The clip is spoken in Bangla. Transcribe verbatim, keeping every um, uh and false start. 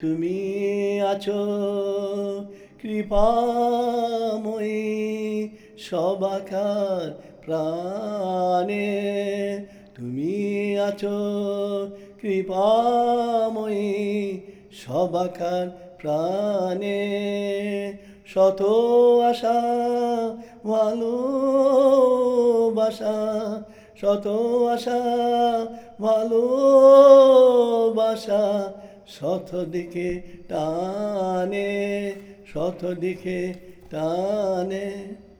তুমি আছো কৃপাময়ী সবাকার প্রাণে, তুমি আছো কৃপাময়ী সবাকার প্রাণে। শত আশা ভালোবাসা, শত আশা ভালোবাসা শত দিকে টানে, শত দিকে টানে।